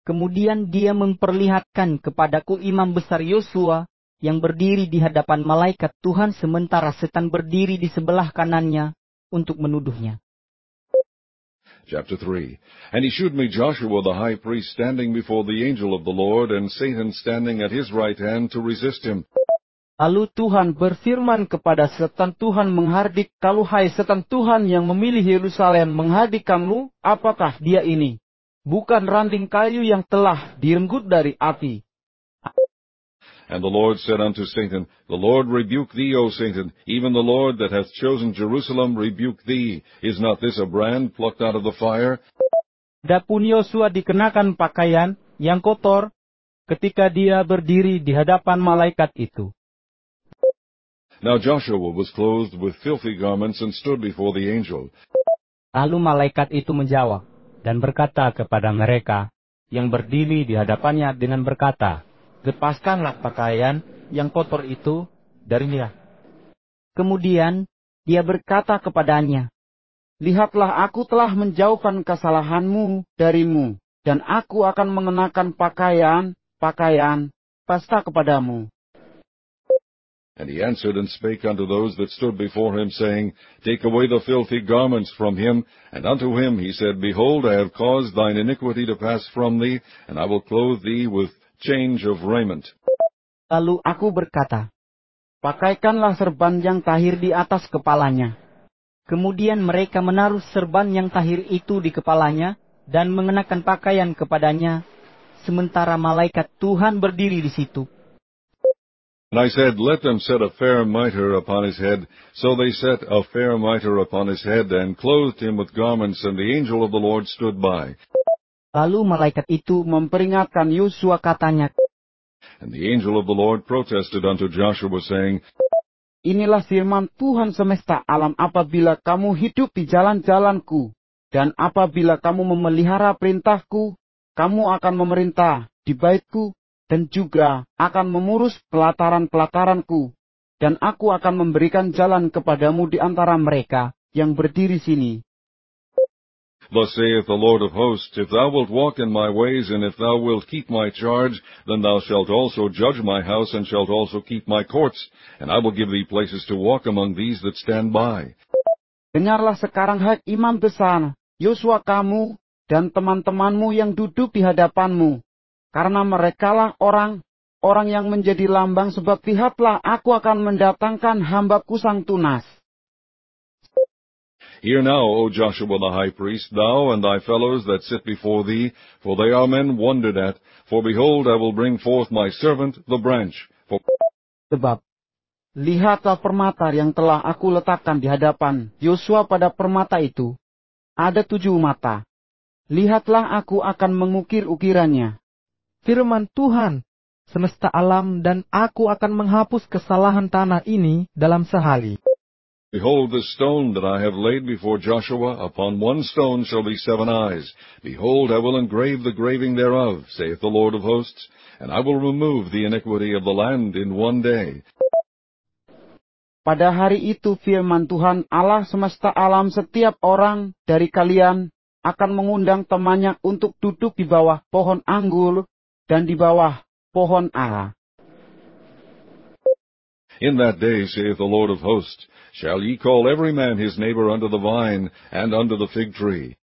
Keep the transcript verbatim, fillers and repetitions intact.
Kemudian dia memperlihatkan kepadaku imam besar Yosua, yang berdiri di hadapan malaikat Tuhan sementara setan berdiri di sebelah kanannya untuk menuduhnya. Chapter three. And he shewed me Joshua the high priest standing before the angel of the Lord, and Satan standing at his right hand to resist him. Lalu Tuhan berfirman kepada setan Tuhan menghardik, "Kalau hai setan Tuhan yang memilih Yerusalem menghardik kamu, apakah dia ini? Bukan ranting kayu yang telah direnggut dari api." And the Lord said unto Satan, The Lord rebuke thee, O Satan, even the Lord that hath chosen Jerusalem rebuke thee. Is not this a brand plucked out of the fire? Adapun Yosua dikenakan pakaian yang kotor ketika dia berdiri di hadapan malaikat itu. Now Joshua was clothed with filthy garments and stood before the angel. Lalu malaikat itu menjawab dan berkata kepada mereka yang berdiri di hadapannya dengan berkata, "Lepaskanlah pakaian yang kotor itu darinya." Kemudian dia berkata kepadanya, "Lihatlah, aku telah menjauhkan kesalahanmu darimu, dan aku akan mengenakan pakaian, pakaian pesta kepadamu." And he answered and spake unto those that stood before him, saying, Take away the filthy garments from him. And unto him he said, Behold, I have caused thine iniquity to pass from thee, and I will clothe thee with change of raiment. Lalu aku berkata, "Pakaikanlah serban yang tahir di atas kepalanya." Kemudian mereka menaruh serban yang tahir itu di kepalanya, dan mengenakan pakaian kepadanya, sementara malaikat Tuhan berdiri di situ. And I said, Let them set a fair mitre upon his head. So they set a fair mitre upon his head, and clothed him with garments, and the angel of the Lord stood by. Lalu malaikat itu memperingatkan Yosua, katanya, And the angel of the Lord protested unto Joshua, saying, Inilah firman Tuhan semesta alam, apabila kamu hidup di jalan-jalanku, dan apabila kamu memelihara perintahku, kamu akan memerintah di baitku, dan juga akan mengurus pelataran-pelataranku, dan aku akan memberikan jalan kepadamu di antara mereka yang berdiri sini. Thus saith the Lord of hosts, If thou wilt walk in my ways, and if thou wilt keep my charge, then thou shalt also judge my house, and shalt also keep my courts, and I will give thee places to walk among these that stand by. Dengarlah sekarang, hai imam besar, Yosua, kamu dan teman-temanmu yang duduk di hadapanmu, karena merekalah orang, orang yang menjadi lambang, sebab lihatlah, aku akan mendatangkan hambaku sang tunas. Hear now, O Joshua the high priest, thou and thy fellows that sit before thee, for they are men wondered at. For behold, I will bring forth my servant, the branch. For... Sebab, lihatlah permata yang telah aku letakkan di hadapan Yosua. Pada permata itu ada tujuh mata. Lihatlah, aku akan mengukir ukirannya. Firman Tuhan semesta alam, dan aku akan menghapus kesalahan tanah ini dalam sehari. Behold, the stone that I have laid before Joshua, upon one stone shall be seven eyes. Behold, I will engrave the graving thereof, saith the Lord of hosts, and I will remove the iniquity of the land in one day. Pada hari itu, firman Tuhan Allah semesta alam, setiap orang dari kalian akan mengundang temannya untuk duduk di bawah pohon anggur dan di bawah pohon ara. In that day, saith the Lord of hosts, shall ye call every man his neighbor unto the vine, and unto the fig tree.